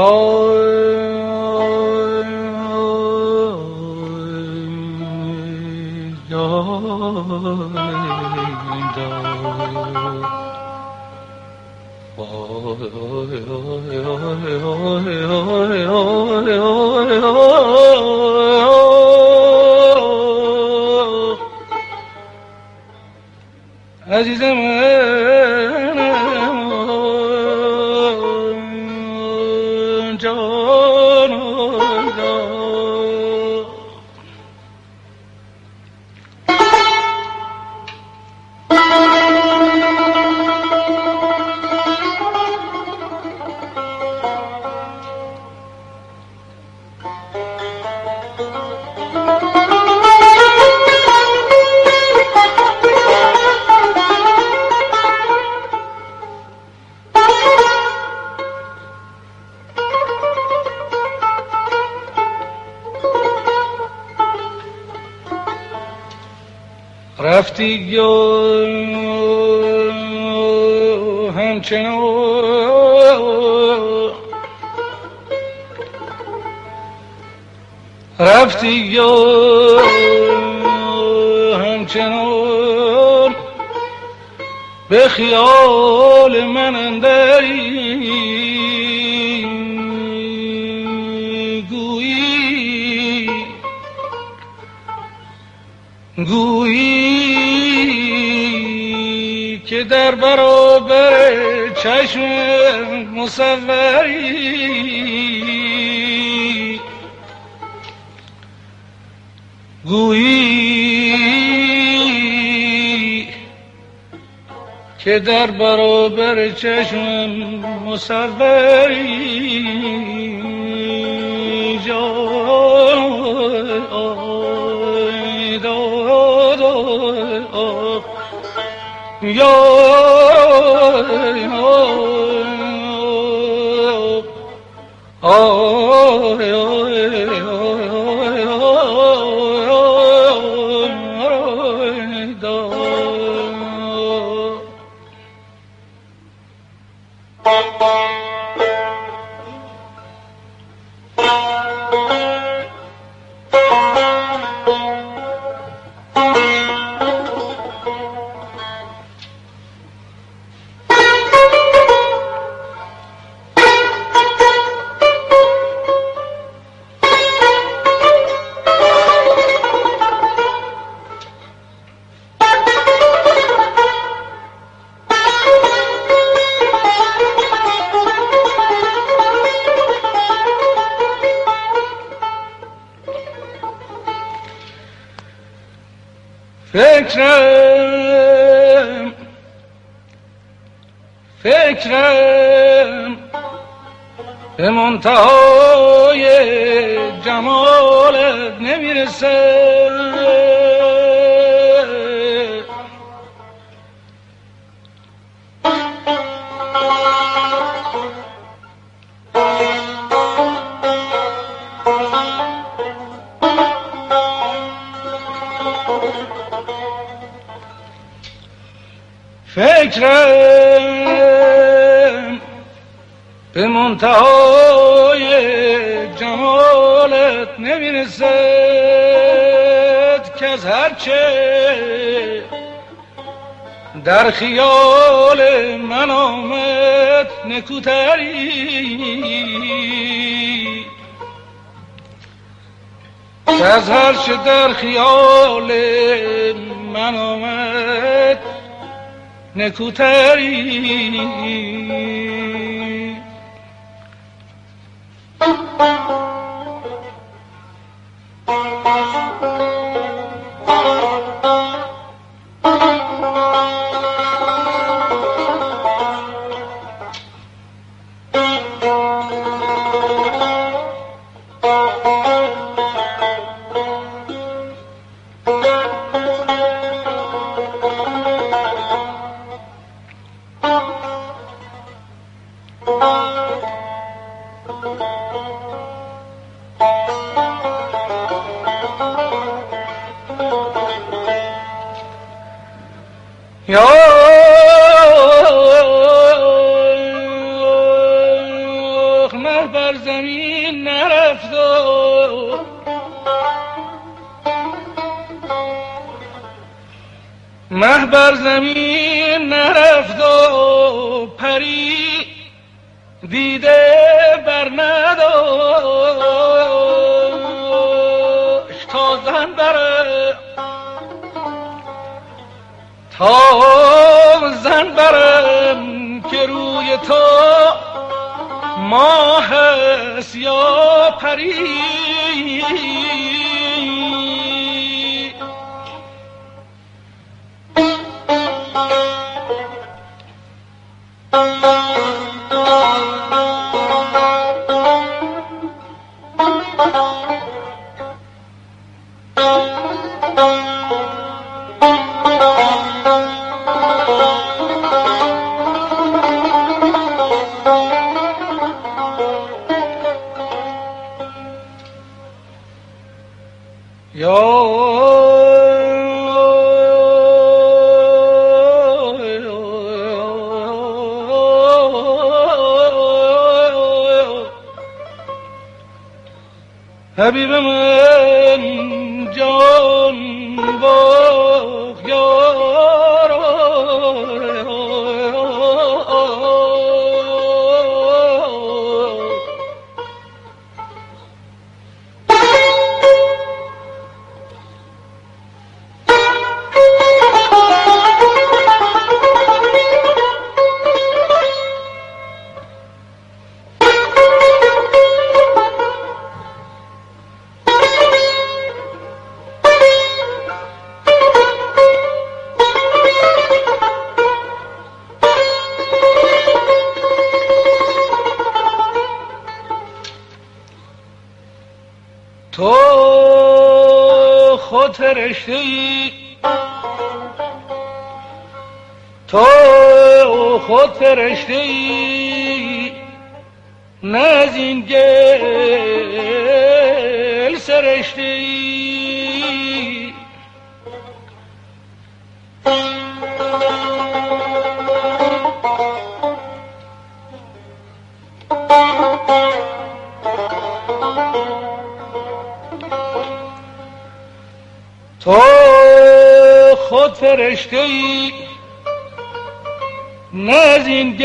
عزیز من رفتی و همچنان رفتی و همچنان به خیال من اندری گویی که در برابر چشم مصوری گویی که در برابر چشم مصوری فکرم به منتهای جمالت نمیرسه فکرم به منتهای جمالت نمیرسد که از هرچه در خیال من آمد نکوتری که از هرچه در خیال من آمد نکوتری مهبر مه بر زمین نرفت و پری دیده بر نداشت تا زن برم که روی تو ماه هست یا پری. حبیب من جان باغ یار تو خود فرشته‌ای، تو خود فرشته‌ای، نه از این گل سرشته‌ای. تو خود فرشته‌ای، نه از این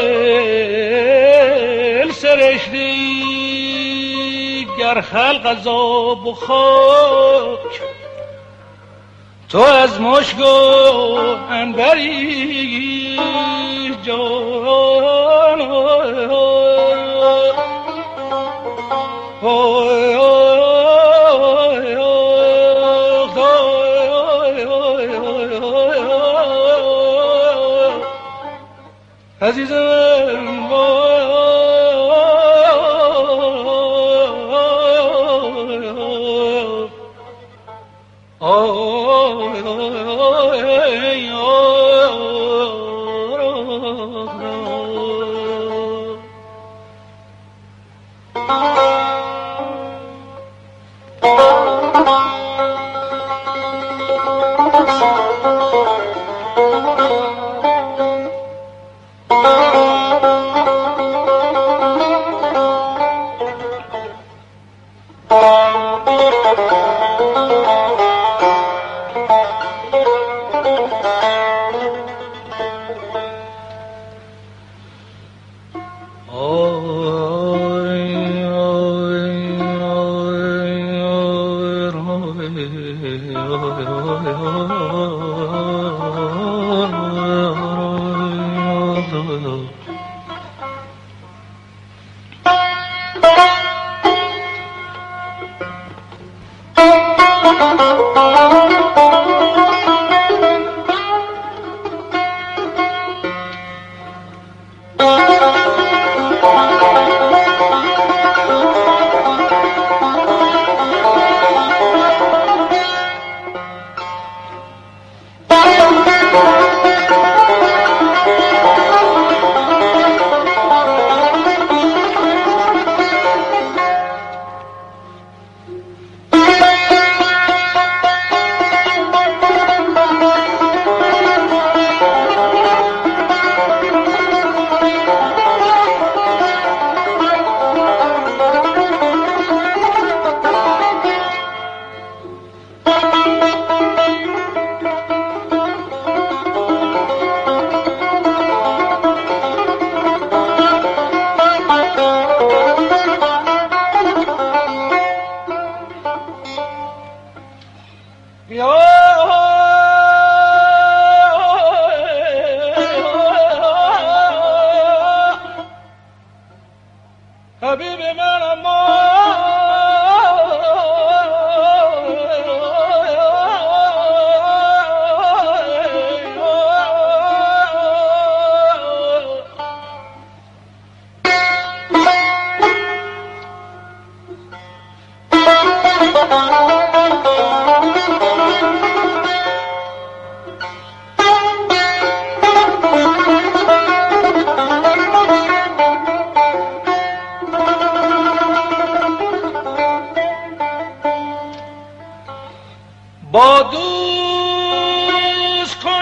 گل سرشته‌ای. گر خلق از آب و خاک، تو از مشک و عنبری جان. عزیزم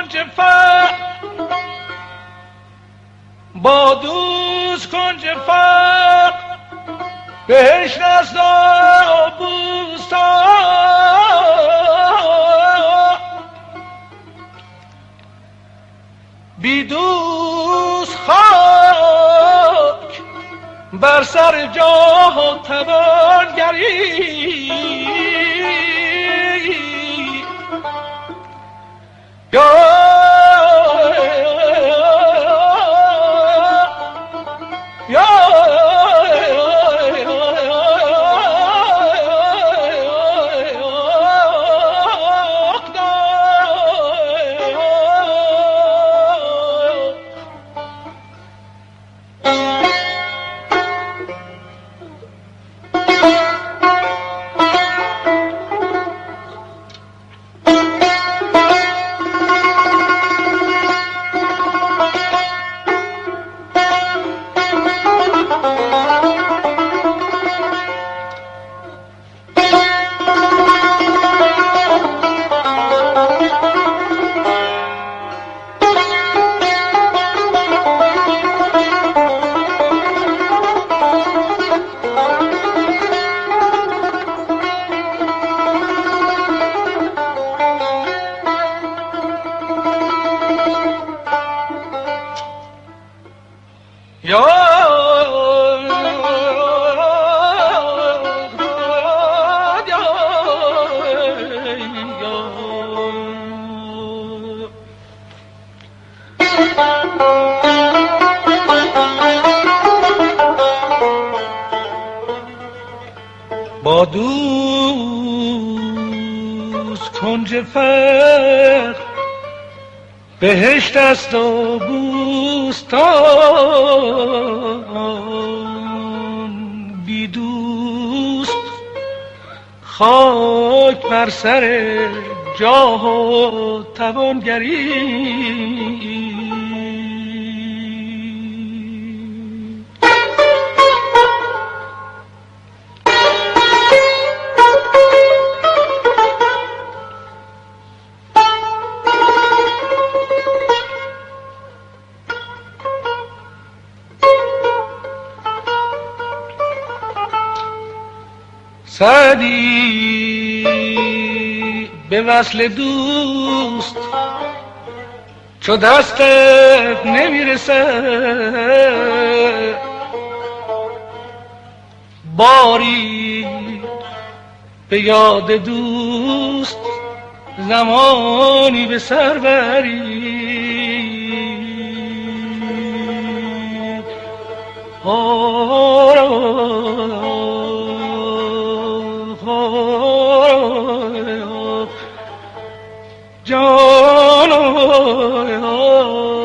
کنج فقر با دوست کنج فقر بهشت است و بوستان بی دوست خاک بر سر جاه و توانگری با دوست کنج فقر بهشت است و بوستان بی دوست خاک بر سر جاه و توانگری سعدی به وصل دوست چو دستت نمیرسه باری به یاد دوست زمانی به سر بری جان